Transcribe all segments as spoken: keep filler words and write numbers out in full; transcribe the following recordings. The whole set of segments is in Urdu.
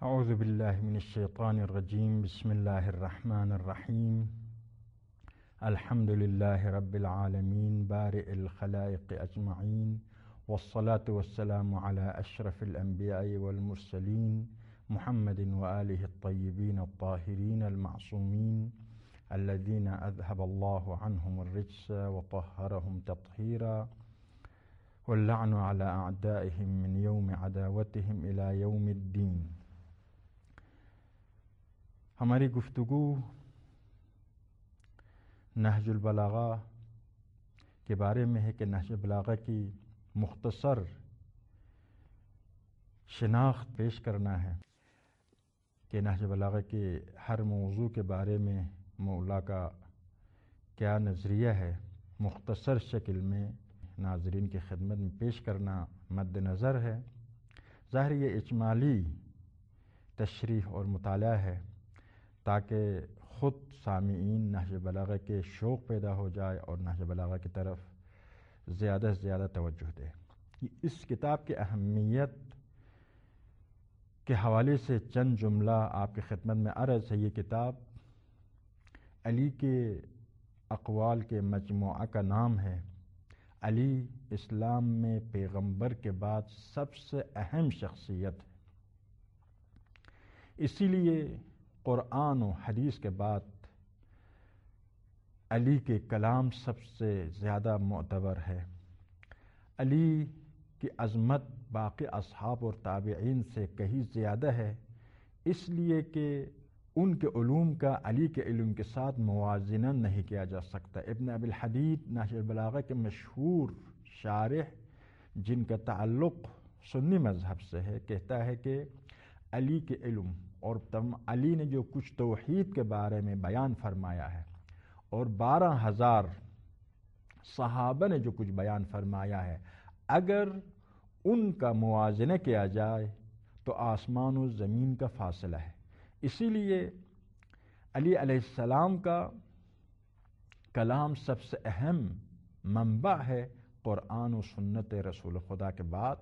اعوذ باللہ من الشیطان الرجیم بسم اللہ الرحمن الرحیم الحمد للہ رب العالمین بارئ الخلائق اجمعین والصلاة والسلام علی اشرف الانبیاء والمرسلین محمد وآلہ الطیبین الطاہرین المعصومین الذین اذهب اللہ عنہم الرجس وطہرہم تطہیرا واللعن علی اعدائهم من یوم عداوتهم الى یوم الدین۔ ہماری گفتگو نہج البلاغہ کے بارے میں ہے کہ نہج البلاغہ کی مختصر شناخت پیش کرنا ہے کہ نہج البلاغہ کے ہر موضوع کے بارے میں مولا کا کیا نظریہ ہے، مختصر شکل میں ناظرین کی خدمت میں پیش کرنا مد نظر ہے۔ ظاہر یہ اجمالی تشریح اور مطالعہ ہے تاکہ خود سامعین نہج البلاغہ کے شوق پیدا ہو جائے اور نہج البلاغہ کی طرف زیادہ سے زیادہ توجہ دے۔ اس کتاب کی اہمیت کے حوالے سے چند جملہ آپ کی خدمت میں عرض ہے۔ یہ کتاب علی کے اقوال کے مجموعہ کا نام ہے۔ علی اسلام میں پیغمبر کے بعد سب سے اہم شخصیت ہے، اسی لیے قرآن و حدیث کے بعد علی کے کلام سب سے زیادہ معتبر ہے۔ علی کی عظمت باقی اصحاب اور تابعین سے کہیں زیادہ ہے، اس لیے کہ ان کے علوم کا علی کے علم کے ساتھ موازنہ نہیں کیا جا سکتا۔ ابن ابی الحدید نہج البلاغہ کے مشہور شارح جن کا تعلق سنی مذہب سے ہے، کہتا ہے کہ علی کے علم اور علی نے جو کچھ توحید کے بارے میں بیان فرمایا ہے اور بارہ ہزار صحابہ نے جو کچھ بیان فرمایا ہے، اگر ان کا موازنہ کیا جائے تو آسمان و زمین کا فاصلہ ہے۔ اسی لیے علی علیہ السلام کا کلام سب سے اہم منبع ہے قرآن و سنت رسول خدا کے بعد،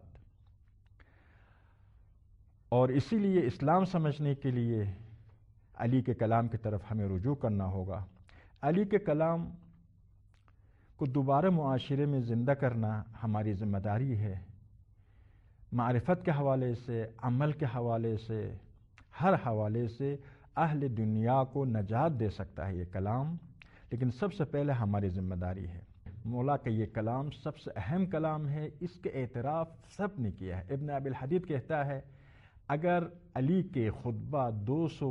اور اسی لیے اسلام سمجھنے کے لیے علی کے کلام کی طرف ہمیں رجوع کرنا ہوگا۔ علی کے کلام کو دوبارہ معاشرے میں زندہ کرنا ہماری ذمہ داری ہے۔ معرفت کے حوالے سے، عمل کے حوالے سے، ہر حوالے سے اہل دنیا کو نجات دے سکتا ہے یہ کلام، لیکن سب سے پہلے ہماری ذمہ داری ہے۔ مولا کا یہ کلام سب سے اہم کلام ہے، اس کے اعتراف سب نے کیا ہے۔ ابن ابی الحدید کہتا ہے اگر علی کے خطبہ دو سو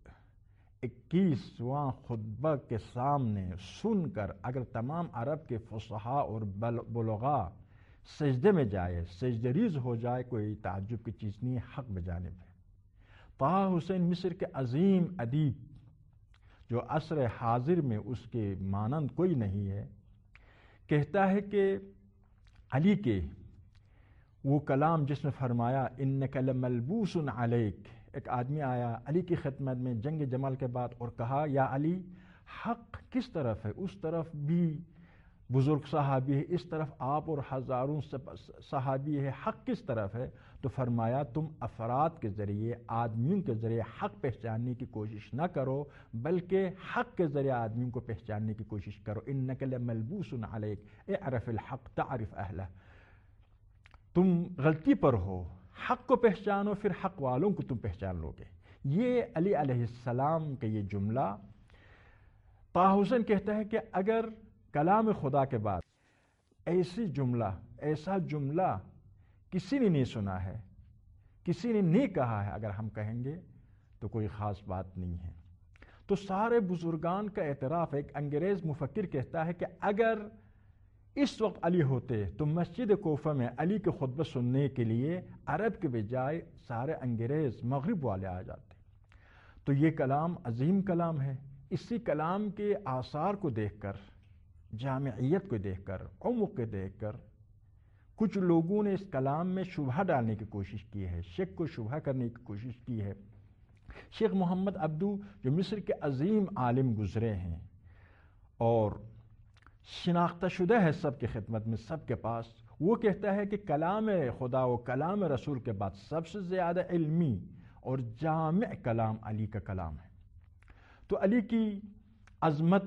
اکیسواں خطبہ کے سامنے سن کر اگر تمام عرب کے فصحاء اور بلغاء سجدے میں جائے، سجدہ ریز ہو جائے، کوئی تعجب کی چیز نہیں، حق بجانب ہے۔ طہ حسین مصر کے عظیم ادیب جو عصر حاضر میں اس کے مانند کوئی نہیں ہے، کہتا ہے کہ علی کے وہ کلام جس میں فرمایا انک لملبوس علیک، ایک آدمی آیا علی کی خدمت میں جنگ جمل کے بعد اور کہا یا علی حق کس طرف ہے؟ اس طرف بھی بزرگ صحابی ہے، اس طرف آپ اور ہزاروں صحابی ہے، حق کس طرف ہے؟ تو فرمایا تم افراد کے ذریعے، آدمیوں کے ذریعے حق پہچاننے کی کوشش نہ کرو، بلکہ حق کے ذریعے آدمیوں کو پہچاننے کی کوشش کرو۔ انک لملبوس علیک اعرف الحق تعرف اہلہ، تم غلطی پر ہو، حق کو پہچانو، پھر حق والوں کو تم پہچان لو گے۔ یہ علی علیہ السلام کا یہ جملہ طہ حسین کہتا ہے کہ اگر کلام خدا کے بعد ایسی جملہ ایسا جملہ کسی نے نہیں سنا ہے، کسی نے نہیں کہا ہے، اگر ہم کہیں گے تو کوئی خاص بات نہیں ہے۔ تو سارے بزرگان کا اعتراف ہے۔ ایک انگریز مفکر کہتا ہے کہ اگر اس وقت علی ہوتے تو مسجد کوفہ میں علی کے خطبہ سننے کے لیے عرب کے بجائے سارے انگریز مغرب والے آ جاتے۔ تو یہ کلام عظیم کلام ہے۔ اسی کلام کے آثار کو دیکھ کر، جامعیت کو دیکھ کر، عمق کو دیکھ کر کچھ لوگوں نے اس کلام میں شبہ ڈالنے کی کوشش کی ہے، شک کو شبہ کرنے کی کوشش کی ہے۔ شیخ محمد عبدو جو مصر کے عظیم عالم گزرے ہیں اور شناختہ شدہ ہے سب کی خدمت میں، سب کے پاس، وہ کہتا ہے کہ کلام خدا و کلام رسول کے بعد سب سے زیادہ علمی اور جامع کلام علی کا کلام ہے۔ تو علی کی عظمت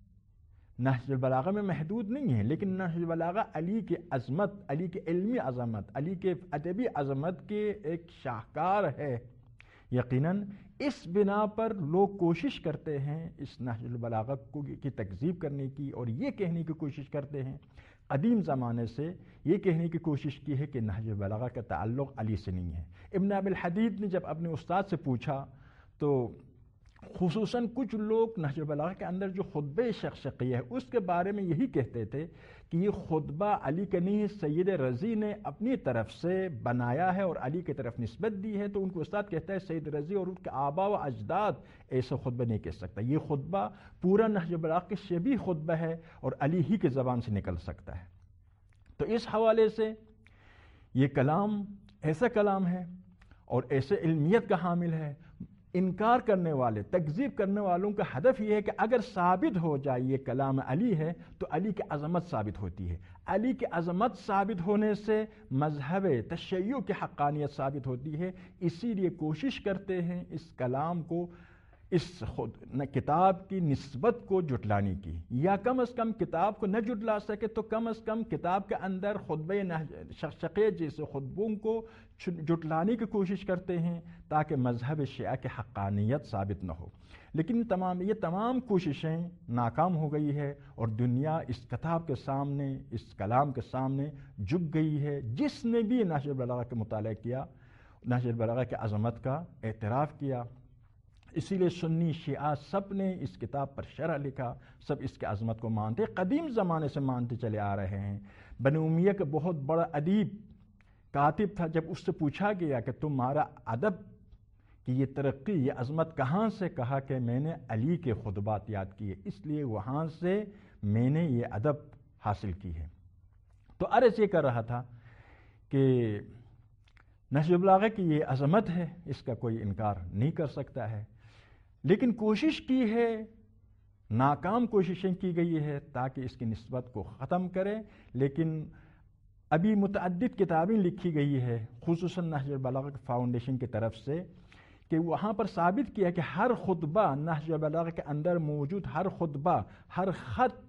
نہج البلاغہ میں محدود نہیں ہے، لیکن نہج البلاغہ علی کی عظمت، علی کی علمی عظمت، علی کے ادبی عظمت کے ایک شاہکار ہے۔ یقیناً اس بنا پر لوگ کوشش کرتے ہیں اس نہج البلاغہ کو کی تکذیب کرنے کی، اور یہ کہنے کی کوشش کرتے ہیں، قدیم زمانے سے یہ کہنے کی کوشش کی ہے کہ نہج البلاغہ کا تعلق علی سے نہیں ہے۔ ابن ابی الحدید نے جب اپنے استاد سے پوچھا تو خصوصاً کچھ لوگ نہج البلاغہ کے اندر جو خطبہ شقشقیہ ہے اس کے بارے میں یہی کہتے تھے کہ یہ خطبہ علی کا نہیں ہے، سید رضی نے اپنی طرف سے بنایا ہے اور علی کی طرف نسبت دی ہے۔ تو ان کو استاد کہتا ہے سید رضی اور ان کے آبا و اجداد ایسا خطبہ نہیں کہہ سکتا، یہ خطبہ پورا نہج البلاغہ کے شبیہ خطبہ ہے اور علی ہی کی زبان سے نکل سکتا ہے۔ تو اس حوالے سے یہ کلام ایسا کلام ہے اور ایسے علمیت کا حامل ہے۔ انکار کرنے والے، تکذیب کرنے والوں کا ہدف یہ ہے کہ اگر ثابت ہو جائے یہ کلام علی ہے تو علی کی عظمت ثابت ہوتی ہے، علی کی عظمت ثابت ہونے سے مذہب تشیع کی حقانیت ثابت ہوتی ہے۔ اسی لیے کوشش کرتے ہیں اس کلام کو، اس خود کتاب کی نسبت کو جھٹلانے کی، یا کم از کم کتاب کو نہ جھٹلا سکے تو کم از کم کتاب کے اندر خطبہ شقشقیہ جیسے خطبوں کو جھٹلانے کی کوشش کرتے ہیں تاکہ مذہب شیعہ کی حقانیت ثابت نہ ہو۔ لیکن تمام یہ تمام کوششیں ناکام ہو گئی ہے اور دنیا اس کتاب کے سامنے، اس کلام کے سامنے جھک گئی ہے۔ جس نے بھی نہج البلاغہ کا مطالعہ کیا، نہج البلاغہ کی عظمت کا اعتراف کیا، اسی لیے سنی شیعہ سب نے اس کتاب پر شرح لکھا، سب اس کی عظمت کو مانتے، قدیم زمانے سے مانتے چلے آ رہے ہیں۔ بنو امیہ کا بہت بڑا ادیب کاتب تھا، جب اس سے پوچھا گیا کہ تمہارا ادب کی یہ ترقی، یہ عظمت کہاں سے، کہا کہ میں نے علی کے خطبات یاد کیے، اس لیے وہاں سے میں نے یہ ادب حاصل کی ہے۔ تو عرض یہ کر رہا تھا کہ نہج البلاغہ کی یہ عظمت ہے، اس کا کوئی انکار نہیں کر سکتا ہے، لیکن کوشش کی ہے، ناکام کوششیں کی گئی ہے تاکہ اس کی نسبت کو ختم کرے۔ لیکن ابھی متعدد کتابیں لکھی گئی ہے خصوصاً نہج البلاغہ فاؤنڈیشن کی طرف سے، کہ وہاں پر ثابت کیا کہ ہر خطبہ نہج البلاغہ کے اندر موجود، ہر خطبہ، ہر خط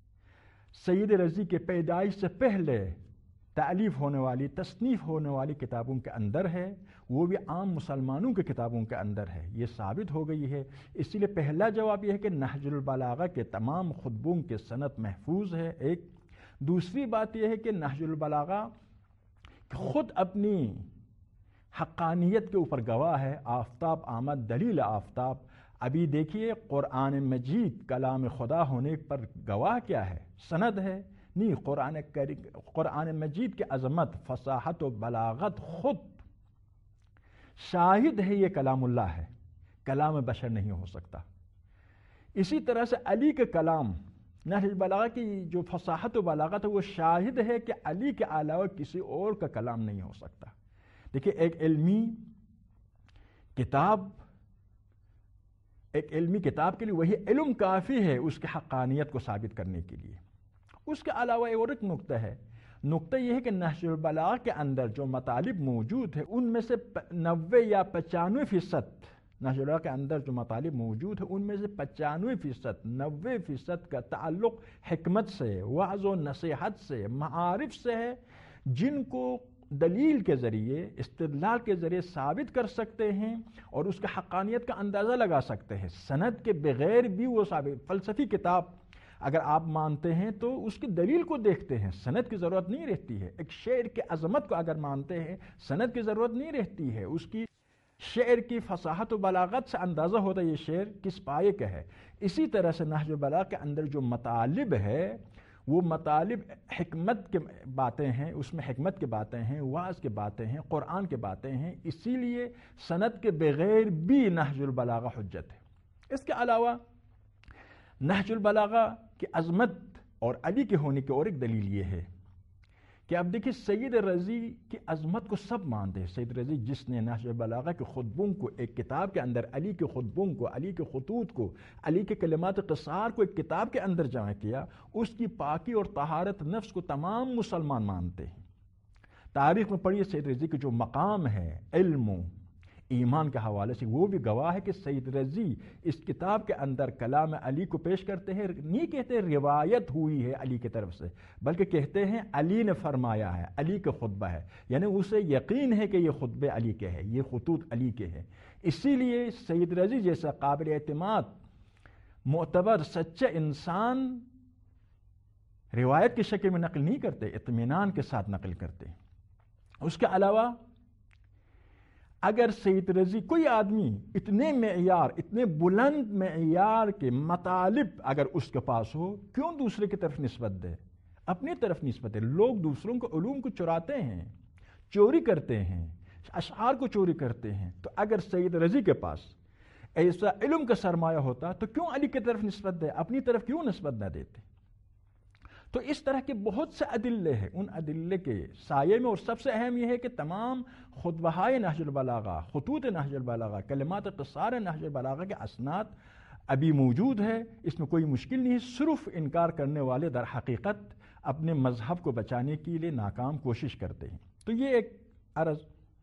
سید رضی کے پیدائش سے پہلے تالیف ہونے والی، تصنیف ہونے والی کتابوں کے اندر ہے، وہ بھی عام مسلمانوں کی کتابوں کے اندر ہے، یہ ثابت ہو گئی ہے۔ اسی لیے پہلا جواب یہ ہے کہ نہج البلاغہ کے تمام خطبوں کے سند محفوظ ہے۔ ایک دوسری بات یہ ہے کہ نہج البلاغہ خود اپنی حقانیت کے اوپر گواہ ہے، آفتاب آمد دلیل آفتاب۔ ابھی دیکھیے قرآن مجید کلام خدا ہونے پر گواہ کیا ہے؟ سند ہے نہیں، قرآن قرآن مجید کی عظمت، فصاحت و بلاغت خود شاہد ہے یہ کلام اللہ ہے، کلام بشر نہیں ہو سکتا۔ اسی طرح سے علی کے کلام، نہج البلاغہ کی جو فصاحت و بلاغت ہے وہ شاہد ہے کہ علی کے علاوہ کسی اور کا کلام نہیں ہو سکتا۔ دیکھیے ایک علمی کتاب، ایک علمی کتاب کے لیے وہی علم کافی ہے اس کی حقانیت کو ثابت کرنے کے لیے۔ اس کے علاوہ اور ایک نقطہ ہے، نقطہ یہ ہے کہ نہج البلاغہ کے اندر جو مطالب موجود ہے ان میں سے نوے یا پچانوے فیصد نہج البلاغہ کے اندر جو مطالب موجود ہے ان میں سے پچانوے فیصد نوے فیصد کا تعلق حکمت سے، وعظ و نصیحت سے، معارف سے ہے، جن کو دلیل کے ذریعے، استدلال کے ذریعے ثابت کر سکتے ہیں اور اس کی حقانیت کا اندازہ لگا سکتے ہیں۔ سند کے بغیر بھی وہ ثابت، فلسفی کتاب اگر آپ مانتے ہیں تو اس کی دلیل کو دیکھتے ہیں، سند کی ضرورت نہیں رہتی ہے۔ ایک شعر کی عظمت کو اگر مانتے ہیں، سند کی ضرورت نہیں رہتی ہے، اس کی شعر کی فصاحت و بلاغت سے اندازہ ہوتا ہے یہ شعر کس پائے کا ہے۔ اسی طرح سے نہج البلاغہ کے اندر جو مطالب ہے وہ مطالب حکمت کے باتیں ہیں، اس میں حکمت کی باتیں ہیں، وعظ کی باتیں ہیں، قرآن کی باتیں ہیں، اسی لیے سند کے بغیر بھی نہج البلاغہ حجت ہے۔ اس کے علاوہ نہج البلاغہ کی عظمت اور علی کے ہونے کی اور ایک دلیل یہ ہے کہ اب دیکھیں سید رضی کی عظمت کو سب مانتے ہیں۔ سید رضی جس نے نہج البلاغہ کے خطبوں کو ایک کتاب کے اندر، علی کے خطبوں کو، علی کے خطوط کو، علی کے کلمات قصار کو ایک کتاب کے اندر جمع کیا، اس کی پاکی اور طہارت نفس کو تمام مسلمان مانتے ہیں۔ تاریخ میں پڑھیے سید رضی کے جو مقام ہے، علم و ایمان کے حوالے سے وہ بھی گواہ ہے کہ سید رضی اس کتاب کے اندر کلام علی کو پیش کرتے ہیں، نہیں کہتے روایت ہوئی ہے علی کی طرف سے، بلکہ کہتے ہیں علی نے فرمایا ہے، علی کا خطبہ ہے، یعنی اسے یقین ہے کہ یہ خطبے علی کے ہیں، یہ خطوط علی کے ہیں۔ اسی لیے سید رضی جیسا قابل اعتماد معتبر سچا انسان روایت کی شکل میں نقل نہیں کرتے، اطمینان کے ساتھ نقل کرتے۔ اس کے علاوہ اگر سید رضی کوئی آدمی اتنے معیار اتنے بلند معیار کے مطالب اگر اس کے پاس ہو، کیوں دوسرے کی طرف نسبت دے؟ اپنی طرف نسبت دے۔ لوگ دوسروں کو علوم کو چراتے ہیں، چوری کرتے ہیں، اشعار کو چوری کرتے ہیں، تو اگر سید رضی کے پاس ایسا علم کا سرمایہ ہوتا تو کیوں علی کی طرف نسبت دے؟ اپنی طرف کیوں نسبت نہ دیتے؟ تو اس طرح کے بہت سے ادلے ہیں، ان ادلے کے سائے میں، اور سب سے اہم یہ ہے کہ تمام خطبہائے نہج البلاغہ، خطوط نہج البلاغہ، کلمات قصار نہج البلاغہ کے اسناد ابھی موجود ہے، اس میں کوئی مشکل نہیں ہے۔ صرف انکار کرنے والے در حقیقت اپنے مذہب کو بچانے کے لیے ناکام کوشش کرتے ہیں۔ تو یہ ایک عرض۔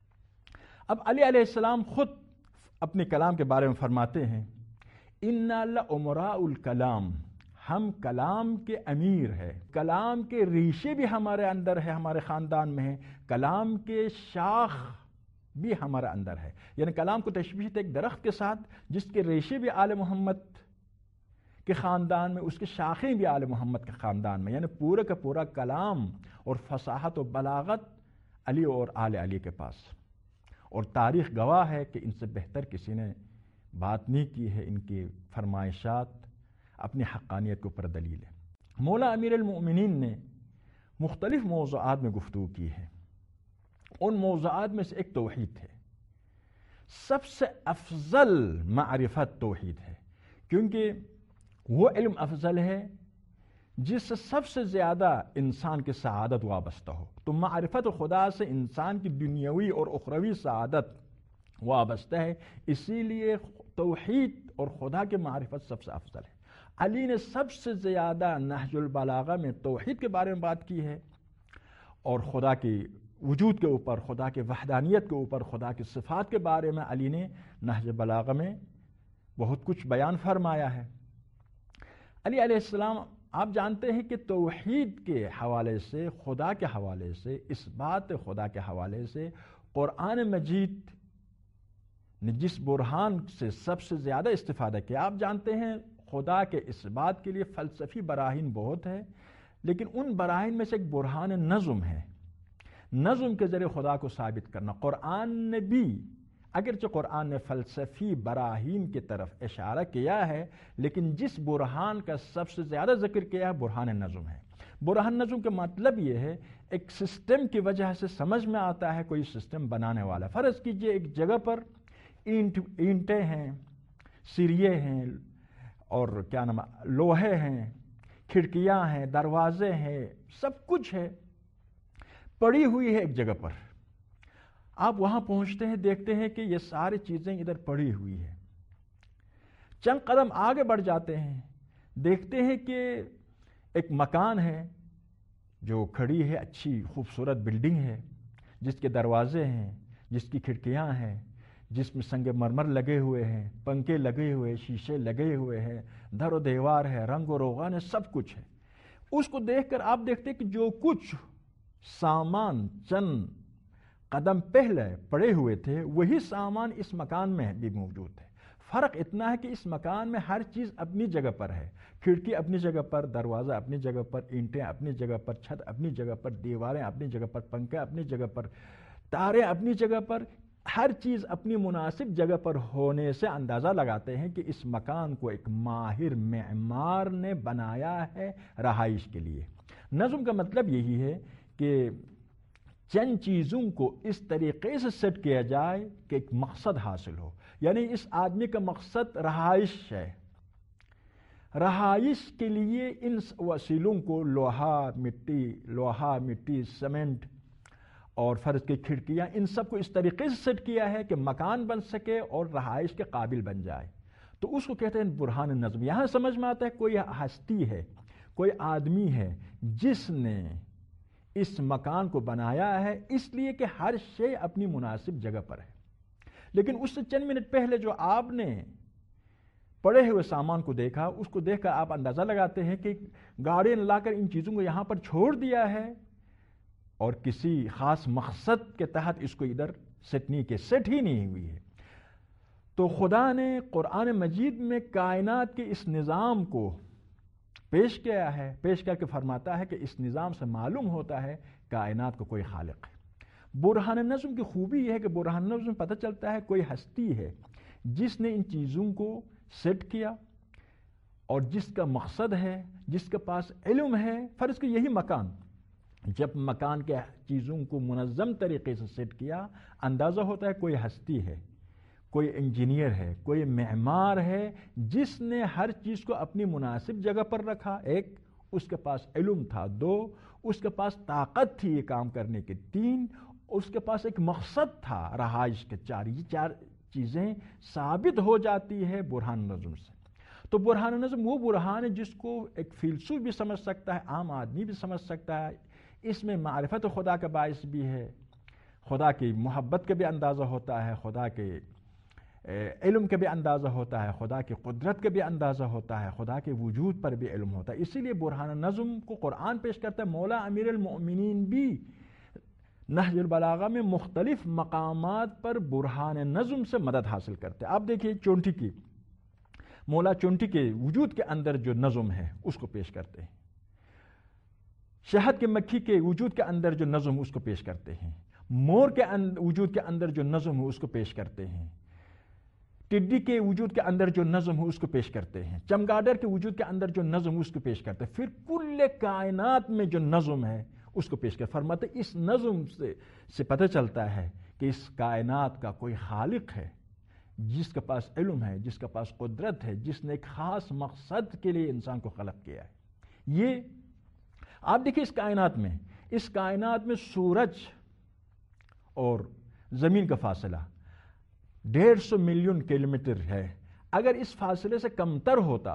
اب علی علیہ السلام خود اپنے کلام کے بارے میں فرماتے ہیں، اِنَّا لَأُمَرَاءُ الْكَلَامِ، ہم کلام کے امیر ہے، کلام کے ریشے بھی ہمارے اندر ہے، ہمارے خاندان میں ہے، کلام کے شاخ بھی ہمارے اندر ہے۔ یعنی کلام کو تشبیہ ایک درخت کے ساتھ جس کے ریشے بھی آل محمد کے خاندان میں، اس کے شاخیں بھی آل محمد کے خاندان میں، یعنی پورا کا پورا کلام اور فصاحت و بلاغت علی اور آل علی کے پاس۔ اور تاریخ گواہ ہے کہ ان سے بہتر کسی نے بات نہیں کی ہے، ان کی فرمائشات اپنی حقانیت کے اوپر دلیل ہے۔ مولا امیر المؤمنین نے مختلف موضوعات میں گفتگو کی ہے، ان موضوعات میں سے ایک توحید ہے۔ سب سے افضل معرفت توحید ہے، کیونکہ وہ علم افضل ہے جس سے سب سے زیادہ انسان کی سعادت وابستہ ہو۔ تو معرفت خدا سے انسان کی دنیاوی اور اخروی سعادت وابستہ ہے، اسی لیے توحید اور خدا کی معرفت سب سے افضل ہے۔ علی نے سب سے زیادہ نہج البلاغہ میں توحید کے بارے میں بات کی ہے، اور خدا کی وجود کے اوپر، خدا کی وحدانیت کے اوپر، خدا کی صفات کے بارے میں علی نے نہج البلاغہ میں بہت کچھ بیان فرمایا ہے۔ علی علیہ السلام آپ جانتے ہیں کہ توحید کے حوالے سے، خدا کے حوالے سے، اس بات خدا کے حوالے سے قرآن مجید نے جس برہان سے سب سے زیادہ استفادہ کیا، آپ جانتے ہیں خدا کے اس بات کے لیے فلسفی براہین بہت ہے، لیکن ان براہین میں سے ایک برہان نظم ہے، نظم کے ذریعے خدا کو ثابت کرنا۔ قرآن نے بھی، اگرچہ قرآن نے فلسفی براہین کی طرف اشارہ کیا ہے، لیکن جس برہان کا سب سے زیادہ ذکر کیا ہے برہان نظم ہے۔ برہان نظم کا مطلب یہ ہے ایک سسٹم کی وجہ سے سمجھ میں آتا ہے کوئی سسٹم بنانے والا۔ فرض کیجئے ایک جگہ پر اینٹ اینٹیں ہیں، سریے ہیں، اور کیا نام لوہے ہیں، کھڑکیاں ہیں، دروازے ہیں، سب کچھ ہے، پڑی ہوئی ہے ایک جگہ پر۔ آپ وہاں پہنچتے ہیں، دیکھتے ہیں کہ یہ ساری چیزیں ادھر پڑی ہوئی ہے۔ چند قدم آگے بڑھ جاتے ہیں، دیکھتے ہیں کہ ایک مکان ہے جو کھڑی ہے، اچھی خوبصورت بلڈنگ ہے، جس کے دروازے ہیں، جس کی کھڑکیاں ہیں، جس میں سنگ مرمر لگے ہوئے ہیں، پنکھے لگے ہوئے، شیشے لگے ہوئے ہیں، در و دیوار ہے، رنگ و روغن ہے، سب کچھ ہے۔ اس کو دیکھ کر آپ دیکھتے کہ جو کچھ سامان چند قدم پہلے پڑے ہوئے تھے وہی سامان اس مکان میں بھی موجود ہے۔ فرق اتنا ہے کہ اس مکان میں ہر چیز اپنی جگہ پر ہے، کھڑکی اپنی جگہ پر، دروازہ اپنی جگہ پر، اینٹیں اپنی جگہ پر، چھت اپنی جگہ پر، دیواریں اپنی جگہ پر، پنکھے اپنی جگہ پر، تاریں اپنی جگہ پر، ہر چیز اپنی مناسب جگہ پر ہونے سے اندازہ لگاتے ہیں کہ اس مکان کو ایک ماہر معمار نے بنایا ہے رہائش کے لیے۔ نظم کا مطلب یہی ہے کہ چند چیزوں کو اس طریقے سے سیٹ کیا جائے کہ ایک مقصد حاصل ہو، یعنی اس آدمی کا مقصد رہائش ہے، رہائش کے لیے ان وسیلوں کو لوہا مٹی لوہا مٹی سیمنٹ اور فرض کی کھڑکیاں، ان سب کو اس طریقے سے سیٹ کیا ہے کہ مکان بن سکے اور رہائش کے قابل بن جائے، تو اس کو کہتے ہیں برہان نظم۔ یہاں سمجھ میں آتا ہے کوئی ہستی ہے، کوئی آدمی ہے جس نے اس مکان کو بنایا ہے، اس لیے کہ ہر شے اپنی مناسب جگہ پر ہے۔ لیکن اس سے چند منٹ پہلے جو آپ نے پڑے ہوئے سامان کو دیکھا، اس کو دیکھ کر آپ اندازہ لگاتے ہیں کہ گاڑی نے لا کر ان چیزوں کو یہاں پر چھوڑ دیا ہے اور کسی خاص مقصد کے تحت اس کو ادھر سیٹ نہیں کیا، سیٹ ہی نہیں ہوئی ہے۔ تو خدا نے قرآن مجید میں کائنات کے اس نظام کو پیش کیا ہے، پیش کر کے فرماتا ہے کہ اس نظام سے معلوم ہوتا ہے کائنات کو کوئی خالق ہے۔ برہان نظم کی خوبی یہ ہے کہ برہان نظم پتہ چلتا ہے کوئی ہستی ہے جس نے ان چیزوں کو سیٹ کیا اور جس کا مقصد ہے، جس کے پاس علم ہے۔ فرض کہ یہی مکان، جب مکان کے چیزوں کو منظم طریقے سے سیٹ کیا، اندازہ ہوتا ہے کوئی ہستی ہے، کوئی انجینئر ہے، کوئی معمار ہے جس نے ہر چیز کو اپنی مناسب جگہ پر رکھا۔ ایک، اس کے پاس علم تھا، دو، اس کے پاس طاقت تھی یہ کام کرنے کی، تین، اس کے پاس ایک مقصد تھا رہائش کے، چار۔ یہ چار چیزیں ثابت ہو جاتی ہے برہان نظم سے۔ تو برہان نظم وہ برہان ہے جس کو ایک فیلسوف بھی سمجھ سکتا ہے، عام آدمی بھی سمجھ سکتا ہے۔ اس میں معرفت خدا کا باعث بھی ہے، خدا کی محبت کا بھی اندازہ ہوتا ہے، خدا کے علم کا بھی اندازہ ہوتا ہے، خدا کی قدرت کا بھی اندازہ ہوتا ہے، خدا کے وجود پر بھی علم ہوتا ہے۔ اسی لیے برہان نظم کو قرآن پیش کرتا ہے۔ مولا امیر المؤمنین بھی نہج البلاغہ میں مختلف مقامات پر برہان نظم سے مدد حاصل کرتے ہیں۔ آپ دیکھیے چونٹی کی، مولا چونٹی کے وجود کے اندر جو نظم ہے اس کو پیش کرتے ہیں، شہد کے مکھی کے وجود کے اندر جو نظم اس کو پیش کرتے ہیں، مور کے وجود کے اندر جو نظم ہے اس کو پیش کرتے ہیں، ٹڈی کے وجود کے اندر جو نظم ہے اس کو پیش کرتے ہیں، چمگادڑ کے وجود کے اندر جو نظم ہے اس کو پیش کرتے ہیں، پھر کل کائنات میں جو نظم ہے اس کو پیش کر فرماتے ہیں۔ اس نظم سے سے پتہ چلتا ہے کہ اس کائنات کا کوئی خالق ہے جس کے پاس علم ہے، جس کے پاس قدرت ہے، جس نے ایک خاص مقصد کے لیے انسان کو خلق کیا ہے۔ یہ آپ دیکھیں اس کائنات میں، اس کائنات میں سورج اور زمین کا فاصلہ ڈیڑھ سو ملین کلومیٹر ہے۔ اگر اس فاصلے سے کمتر ہوتا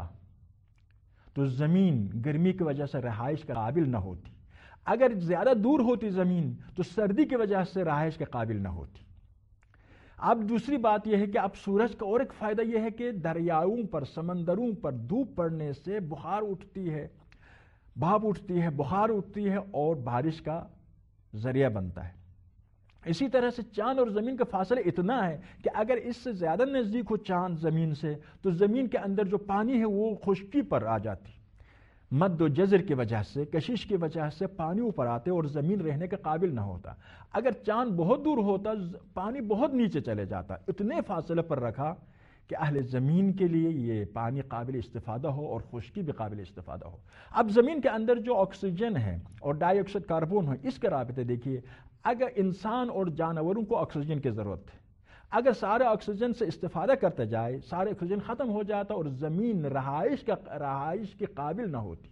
تو زمین گرمی کی وجہ سے رہائش کے قابل نہ ہوتی، اگر زیادہ دور ہوتی زمین تو سردی کی وجہ سے رہائش کے قابل نہ ہوتی۔ اب دوسری بات یہ ہے کہ اب سورج کا اور ایک فائدہ یہ ہے کہ دریاؤں پر، سمندروں پر دھوپ پڑنے سے بخار اٹھتی ہے، بھاپ اٹھتی ہے، بخار اٹھتی ہے اور بارش کا ذریعہ بنتا ہے۔ اسی طرح سے چاند اور زمین کا فاصلہ اتنا ہے کہ اگر اس سے زیادہ نزدیک ہو چاند زمین سے تو زمین کے اندر جو پانی ہے وہ خشکی پر آ جاتی، مد و جزر کی وجہ سے، کشش کی وجہ سے پانی اوپر آتے اور زمین رہنے کے قابل نہ ہوتا۔ اگر چاند بہت دور ہوتا پانی بہت نیچے چلے جاتا۔ اتنے فاصلے پر رکھا کہ اہل زمین کے لیے یہ پانی قابل استفادہ ہو اور خشکی بھی قابل استفادہ ہو۔ اب زمین کے اندر جو آکسیجن ہے اور ڈائی آکسائڈ کاربن ہے، اس کے رابطے دیکھیے، اگر انسان اور جانوروں کو آکسیجن کی ضرورت ہے، اگر سارے آکسیجن سے استفادہ کرتا جائے، سارے آکسیجن ختم ہو جاتا اور زمین رہائش کا رہائش کے قابل نہ ہوتی۔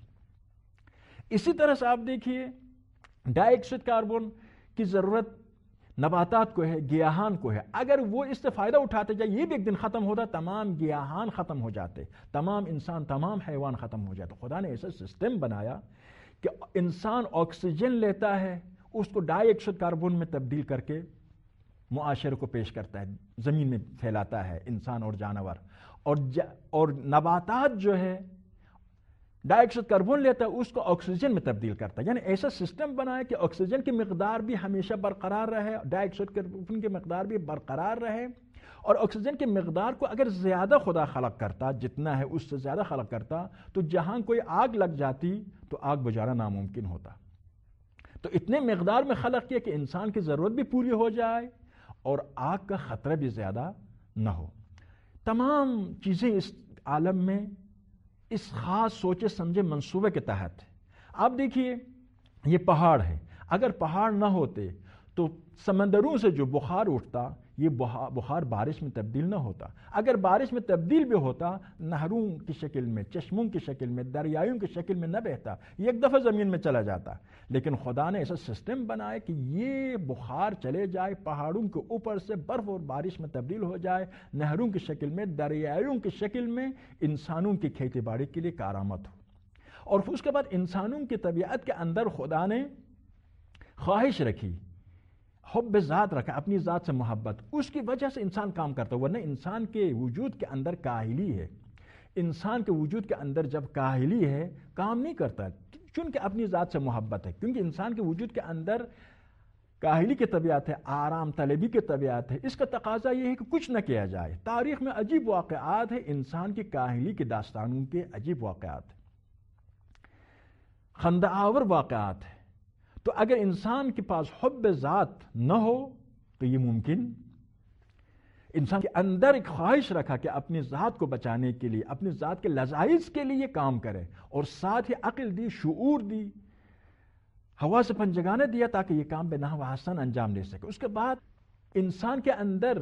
اسی طرح سے آپ دیکھیے ڈائی آکسائڈ کاربن کی ضرورت نباتات کو ہے، گیاہان کو ہے، اگر وہ اس سے فائدہ اٹھاتے جائے یہ بھی ایک دن ختم ہوتا، تمام گیاہان ختم ہو جاتے، تمام انسان، تمام حیوان ختم ہو جاتے۔ خدا نے ایسا سسٹم بنایا کہ انسان آکسیجن لیتا ہے، اس کو ڈائی آکسائڈ کاربن میں تبدیل کر کے معاشرے کو پیش کرتا ہے، زمین میں پھیلاتا ہے انسان اور جانور، اور جا اور نباتات جو ہے ڈائی آکسائڈ کاربن لیتا ہے، اس کو آکسیجن میں تبدیل کرتا ہے۔ یعنی ایسا سسٹم بنایا کہ آکسیجن کی مقدار بھی ہمیشہ برقرار رہے، ڈائی آکسائڈ کاربن کی مقدار بھی برقرار رہے، اور آکسیجن کی مقدار کو اگر زیادہ خدا خلق کرتا، جتنا ہے اس سے زیادہ خلق کرتا، تو جہاں کوئی آگ لگ جاتی تو آگ بجھانا ناممکن ہوتا۔ تو اتنے مقدار میں خلق کیا کہ انسان کی ضرورت بھی پوری ہو جائے اور آگ کا خطرہ بھی زیادہ نہ ہو۔ تمام چیزیں اس عالم میں اس خاص سوچے سمجھے منصوبے کے تحت ہے۔ آپ دیکھیے یہ پہاڑ ہے، اگر پہاڑ نہ ہوتے تو سمندروں سے جو بخار اٹھتا یہ بخار بارش میں تبدیل نہ ہوتا، اگر بارش میں تبدیل بھی ہوتا نہروں کی شکل میں، چشموں کی شکل میں، دریاؤں کی شکل میں نہ بہتا، یہ ایک دفعہ زمین میں چلا جاتا۔ لیکن خدا نے ایسا سسٹم بنایا کہ یہ بخار چلے جائے، پہاڑوں کے اوپر سے برف اور بارش میں تبدیل ہو جائے، نہروں کی شکل میں، دریاؤں کی شکل میں، انسانوں کی کھیتی باڑی کے لیے کارآمد ہو۔ اور اس کے بعد انسانوں کی طبیعت کے اندر خدا نے خواہش رکھی، حب ذات رکھا، اپنی ذات سے محبت، اس کی وجہ سے انسان کام کرتا ہے، ورنہ انسان کے وجود کے اندر کاہلی ہے. انسان کے وجود کے اندر جب کاہلی ہے کام نہیں کرتا، چونکہ اپنی ذات سے محبت ہے. کیونکہ انسان کے وجود کے اندر کاہلی کی طبیعت ہے، آرام طلبی کی طبیعت ہے، اس کا تقاضا یہ ہے کہ کچھ نہ کیا جائے. تاریخ میں عجیب واقعات ہیں انسان کی کاہلی کی داستانوں کے، عجیب واقعات ہیں، خندہ آور واقعات ہیں. تو اگر انسان کے پاس حب ذات نہ ہو تو یہ ممکن، انسان کے اندر ایک خواہش رکھا کہ اپنی ذات کو بچانے کے لیے، اپنی ذات کے لذائذ کے لیے کام کرے، اور ساتھ ہی عقل دی، شعور دی، ہوا سے پنجگانے دیا تاکہ یہ کام بنحو و حسن انجام دے سکے. اس کے بعد انسان کے اندر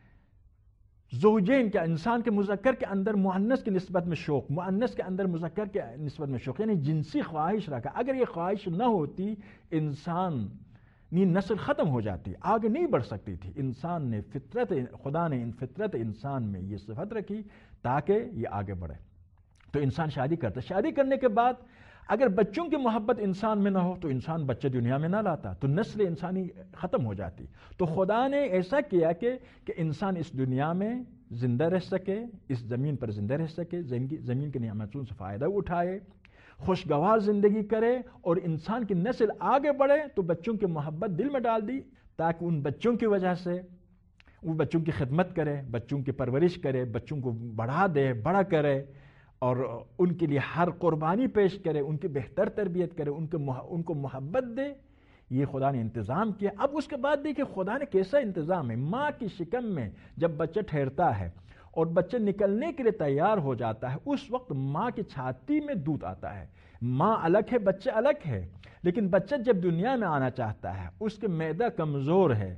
زوجین کے، انسان کے مذکر کے اندر مؤنث کی نسبت میں شوق، مؤنث کے اندر مذکر کے نسبت میں شوق، یعنی جنسی خواہش رکھا. اگر یہ خواہش نہ ہوتی انسان نی نسل ختم ہو جاتی، آگے نہیں بڑھ سکتی تھی. انسان نے فطرت، خدا نے ان فطرت انسان میں یہ صفت رکھی تاکہ یہ آگے بڑھے. تو انسان شادی کرتا، شادی کرنے کے بعد اگر بچوں کی محبت انسان میں نہ ہو تو انسان بچے دنیا میں نہ لاتا، تو نسل انسانی ختم ہو جاتی. تو خدا نے ایسا کیا کہ کہ انسان اس دنیا میں زندہ رہ سکے، اس زمین پر زندہ رہ سکے، زمین کی نعمتوں سے فائدہ اٹھائے، خوشگوار زندگی کرے، اور انسان کی نسل آگے بڑھے. تو بچوں کی محبت دل میں ڈال دی تاکہ ان بچوں کی وجہ سے وہ بچوں کی خدمت کرے، بچوں کی پرورش کرے، بچوں کو بڑھا دے، بڑا کرے، اور ان کے لیے ہر قربانی پیش کرے، ان کی بہتر تربیت کرے، ان کو ان کو محبت دے. یہ خدا نے انتظام کیا. اب اس کے بعد دیکھیں خدا نے کیسا انتظام ہے. ماں کی شکم میں جب بچہ ٹھہرتا ہے اور بچہ نکلنے کے لیے تیار ہو جاتا ہے، اس وقت ماں کی چھاتی میں دودھ آتا ہے. ماں الگ ہے، بچہ الگ ہے، لیکن بچہ جب دنیا میں آنا چاہتا ہے، اس کے معدہ کمزور ہے،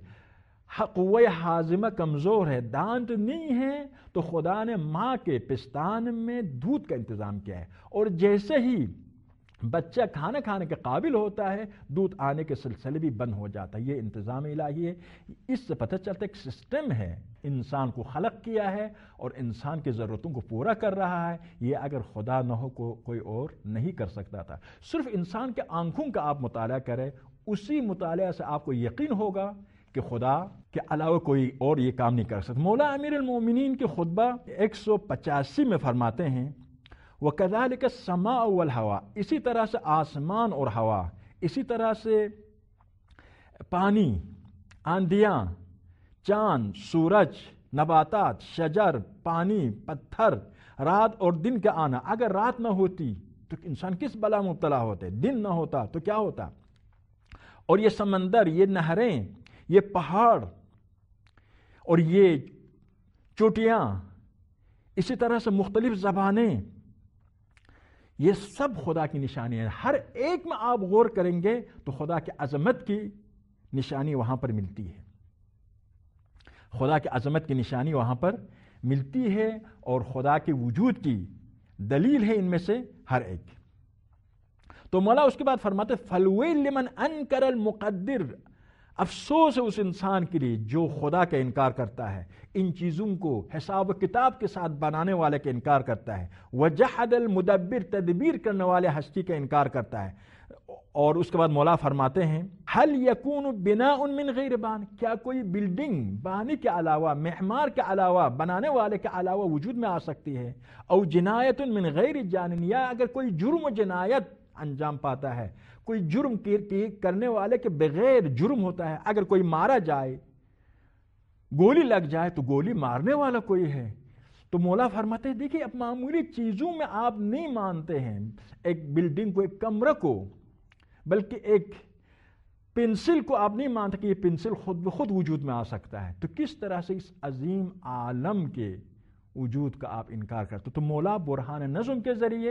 قوہ ہاضمہ کمزور ہے، دانت نہیں ہے، تو خدا نے ماں کے پستان میں دودھ کا انتظام کیا ہے. اور جیسے ہی بچہ کھانا کھانے کے قابل ہوتا ہے، دودھ آنے کے سلسلے بھی بند ہو جاتا ہے. یہ انتظام الہی ہے. اس سے پتہ چلتا ہے ایک سسٹم ہے، انسان کو خلق کیا ہے اور انسان کی ضرورتوں کو پورا کر رہا ہے. یہ اگر خدا نہ ہو کو کوئی اور نہیں کر سکتا تھا. صرف انسان کے آنکھوں کا آپ مطالعہ کریں، اسی مطالعہ سے آپ کو یقین ہوگا کہ خدا کے علاوہ کوئی اور یہ کام نہیں کر سکتا. مولا امیر المومنین کے خطبہ ایک سو پچاسی میں فرماتے ہیں وَكَذَلِكَ السَّمَاءُ وَالْهَوَاءُ، اسی طرح سے آسمان اور ہوا، اسی طرح سے پانی، آندھیاں، چاند، سورج، نباتات، شجر، پانی، پتھر، رات اور دن کا آنا. اگر رات نہ ہوتی تو انسان کس بلا مبتلا ہوتے، دن نہ ہوتا تو کیا ہوتا. اور یہ سمندر، یہ نہریں، یہ پہاڑ اور یہ چوٹیاں، اسی طرح سے مختلف زبانیں، یہ سب خدا کی نشانی ہے. ہر ایک میں آپ غور کریں گے تو خدا کی عظمت کی نشانی وہاں پر ملتی ہے. خدا کی عظمت کی نشانی وہاں پر ملتی ہے اور خدا کے وجود کی دلیل ہے ان میں سے ہر ایک. تو مولا اس کے بعد فرماتے فَالْوَيْلُ لِمَنْ أَنْكَرَ الْمُقَدِّرُ، افسوس ہے اس انسان کے لیے جو خدا کا انکار کرتا ہے، ان چیزوں کو حساب و کتاب کے ساتھ بنانے والے کا انکار کرتا ہے. وَجَحَدَ الْمُدَبِّرُ، تدبیر کرنے والے ہستی کا انکار کرتا ہے. اور اس کے بعد مولا فرماتے ہیں هَلْ يَكُونُ بِنَاءٌ مِّن غَيْرِ بَانٍ، کیا کوئی بلڈنگ بانی کے علاوہ، معمار کے علاوہ، بنانے والے کے علاوہ وجود میں آ سکتی ہے. او جنایت من غیر جانن، یا اگر کوئی جرم و جنایت انجام پاتا ہے، کوئی جرم کرنے والے کے بغیر جرم ہوتا ہے. اگر کوئی مارا جائے، گولی لگ جائے تو گولی مارنے والا کوئی ہے. تو مولا فرماتے ہیں دیکھیں اب معمولی چیزوں میں آپ نہیں مانتے ہیں، ایک بلڈنگ کو، ایک کمرہ کو، بلکہ ایک پنسل کو آپ نہیں مانتے کہ یہ پنسل خود بخود وجود میں آ سکتا ہے. تو کس طرح سے اس عظیم عالم کے وجود کا آپ انکار کرتے. تو مولا برہان نظم کے ذریعے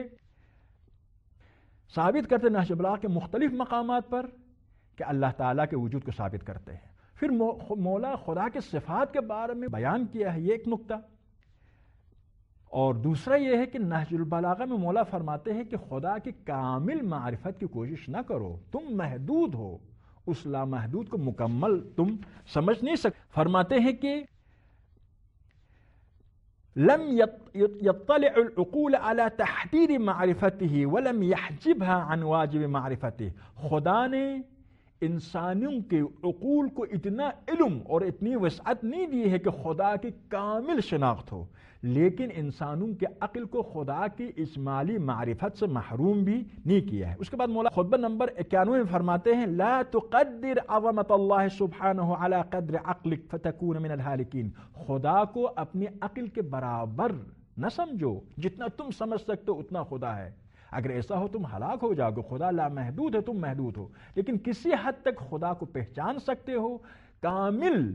ثابت کرتے نہج البلاغہ کے مختلف مقامات پر کہ اللہ تعالیٰ کے وجود کو ثابت کرتے ہیں. پھر مولا خدا کے صفات کے بارے میں بیان کیا ہے، یہ ایک نقطہ. اور دوسرا یہ ہے کہ نہج البلاغہ میں مولا فرماتے ہیں کہ خدا کی کامل معرفت کی کوشش نہ کرو، تم محدود ہو، اس لامحدود کو مکمل تم سمجھ نہیں سکتے. فرماتے ہیں کہ لم يطلع العقول على تحديد معرفته ولم يحجبها عن واجب معرفته. خدا نے انسانوں کے عقول کو اتنا علم اور اتنی وسعت نہیں دی ہے کہ خدا کی کامل شناخت ہو، لیکن انسانوں کے عقل کو خدا کی اجمالی معرفت سے محروم بھی نہیں کیا ہے۔ اس کے بعد مولا خطبہ نمبر اکیانوے میں فرماتے ہیں لا تقدر عظمت اللہ سبحانہ علی قدر عقلک فتکون من الہالکین، خدا کو اپنی عقل کے برابر نہ سمجھو، جتنا تم سمجھ سکتے ہو اتنا خدا ہے، اگر ایسا ہو تم ہلاک ہو جاؤ گے، خدا لامحدود ہے، تم محدود ہو، لیکن کسی حد تک خدا کو پہچان سکتے ہو، کامل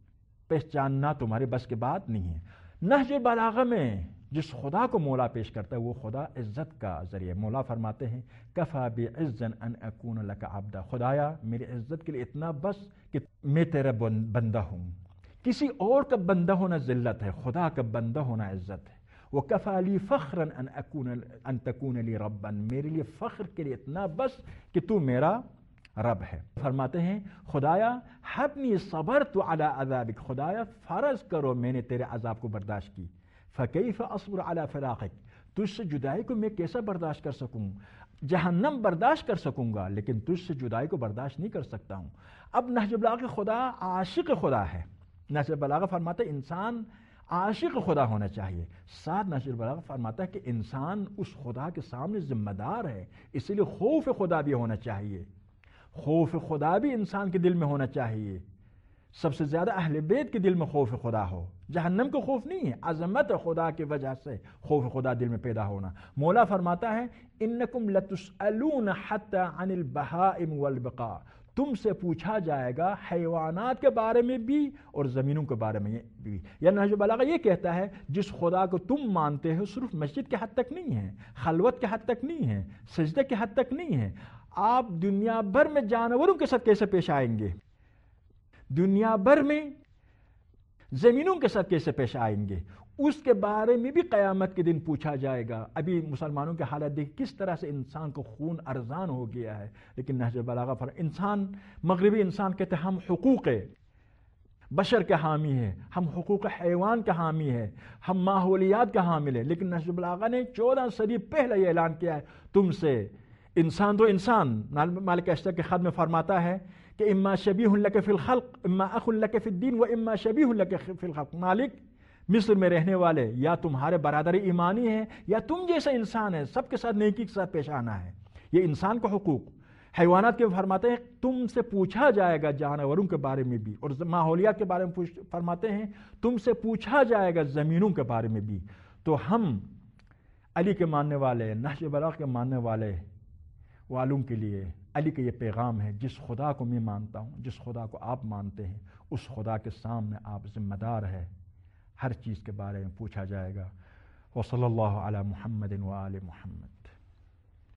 پہچاننا تمہارے بس کے بات نہیں ہے۔ نہج البلاغہ میں جس خدا کو مولا پیش کرتا ہے وہ خدا عزت کا ذریعہ، مولا فرماتے ہیں کفا بعزا ان اکون لک عبدا، خدایا میری عزت کے لیے اتنا بس کہ میں تیرا بندہ ہوں، کسی اور کا بندہ ہونا ذلت ہے، خدا کا بندہ ہونا عزت ہے۔ وَكَفَى لِي فَخْرًا أَن أَكُونَ أَن تَكُونَ لِي رَبًّا، میرے لیے فخر کے لیے اتنا بس کہ تو میرا رب ہے۔ فرماتے ہیں خدایا حبنی صبرت علی عذابک، خدایا فرض کرو میں نے تیرے عذاب کو برداشت کی، فکیف اصبر علی فراقک، تجھ سے جدائی کو میں کیسا برداشت کر سکوں، جہنم برداشت کر سکوں گا لیکن تجھ سے جدائی کو برداشت نہیں کر سکتا ہوں۔ اب نہج البلاغہ خدا عاشق خدا ہے، نہج البلاغہ فرماتا ہے انسان عاشق خدا ہونا چاہیے، ساتھ نہج البلاغہ فرماتا ہے کہ انسان اس خدا کے سامنے ذمہ دار ہے، اس لیے خوف خدا بھی ہونا چاہیے، خوف خدا بھی انسان کے دل میں ہونا چاہیے، سب سے زیادہ اہل بیت کے دل میں خوف خدا ہو، جہنم کو خوف نہیں ہے، عظمت خدا کی وجہ سے خوف خدا دل میں پیدا ہونا۔ مولا فرماتا ہے انکم لتسألون حتی عن البہائم والبقاء، تم سے پوچھا جائے گا حیوانات کے بارے میں بھی اور زمینوں کے بارے میں بھی۔ یا نہج البلاغہ یہ کہتا ہے جس خدا کو تم مانتے ہو صرف مسجد کے حد تک نہیں ہے، خلوت کے حد تک نہیں ہے، سجدے کے حد تک نہیں ہے، آپ دنیا بھر میں جانوروں کے ساتھ کیسے پیش آئیں گے، دنیا بھر میں زمینوں کے ساتھ کیسے پیش آئیں گے، اس کے بارے میں بھی قیامت کے دن پوچھا جائے گا۔ ابھی مسلمانوں کی حالت دیکھ کس طرح سے انسان کو خون ارزان ہو گیا ہے، لیکن نہج البلاغہ پر انسان مغربی انسان کہتے ہیں ہم حقوق بشر کے حامی ہیں، ہم حقوق حیوان کے حامی ہیں، ہم ماحولیات کے حامل ہیں، لیکن نہج البلاغہ نے چودہ صدی پہلے یہ اعلان کیا ہے تم سے انسان تو انسان۔ مالک اشتر کے خط میں فرماتا ہے کہ اما شبیہ لک فی الخلق اما اخ لک فی الدین و اما شبیہ لک فی الخلق، مالک مصر میں رہنے والے یا تمہارے برادر ایمانی ہیں یا تم جیسا انسان ہے، سب کے ساتھ نیکی کے ساتھ پیش آنا ہے، یہ انسان کا حقوق۔ حیوانات کے فرماتے ہیں تم سے پوچھا جائے گا جانوروں کے بارے میں بھی، اور ماحولیات کے بارے میں فرماتے ہیں تم سے پوچھا جائے گا زمینوں کے بارے میں بھی۔ تو ہم علی کے ماننے والے، نہج البلاغہ کے ماننے والے والوں کے لیے علی کا یہ پیغام ہے، جس خدا کو میں مانتا ہوں، جس خدا کو آپ مانتے ہیں، اس خدا کے سامنے آپ ذمہ دار ہے، ہر چیز کے بارے میں پوچھا جائے گا۔ وصلی اللہ علی محمد و آل محمد۔